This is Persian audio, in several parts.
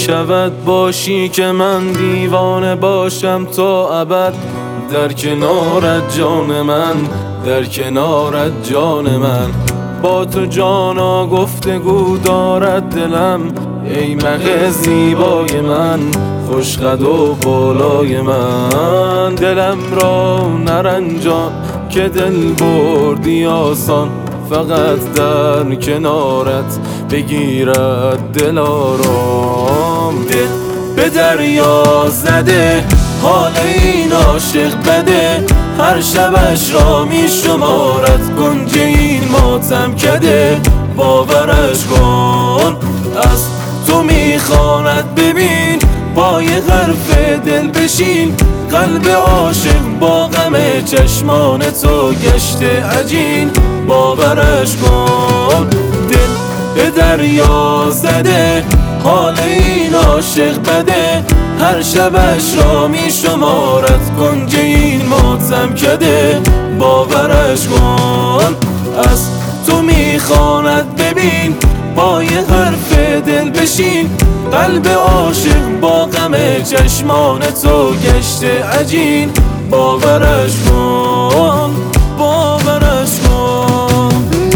شود باشی که من دیوانه باشم تا ابد در کنارت جان من، در کنارت جان من. با تو جانا گفتگو دارد دلم، ای مه زیبای من، خوشقد و بالای من. دلم را نرنجان که دل بردی آسان، فقط در کنارت بگیرد دل آرام. دل به دریا زده، حال این عاشق بده، هر شبش را می شمارد گنج این ماتم کده. باورش کن از تو می خواند، ببین با یه حرف دل بشین. قلب عاشق با غم چشمان تو گشته عجین. باورش کن دل به دریا زده، حال این عاشق بده، هر شبش را می شمارد گنج این ماتم کده. باورش کن از تو می خواند، ببین با یه حرف دل بشین. قلب عاشق با غم چشمان تو گشته عجین. باورش کن، باورش کن.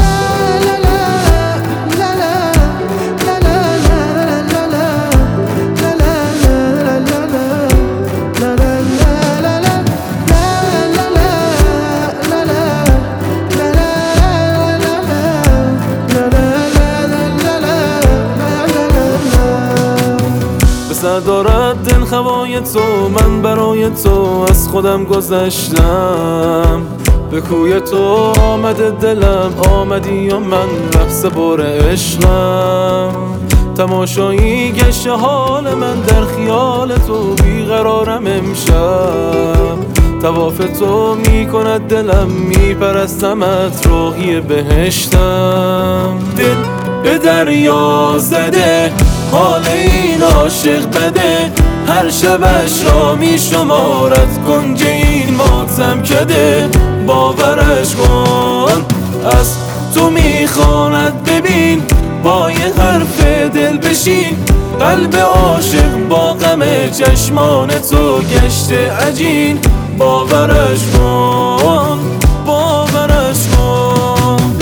دارد دل خوای تو، من برای تو از خودم گذشتم. به کوی تو آمده دلم، آمدی و من رقص بار عشقم. تماشایی گشت حال من، در خیال تو بیقرارم امشب. طواف تو می کند دلم، می پرستمت راهی بهشتم. دل به دریا زده، حال این عاشق بده، هر شبش را می شمارد گنج این ماتم کده. باورش کن از تو می خواند، ببین با یه حرف دل بشین. قلب عاشق با غم چشمان تو گشته عجین. باورش کن، باورش کن.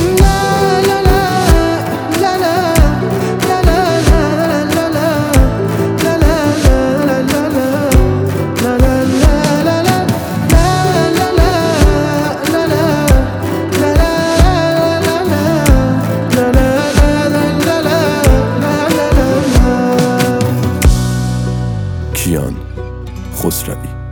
کیان خسروی.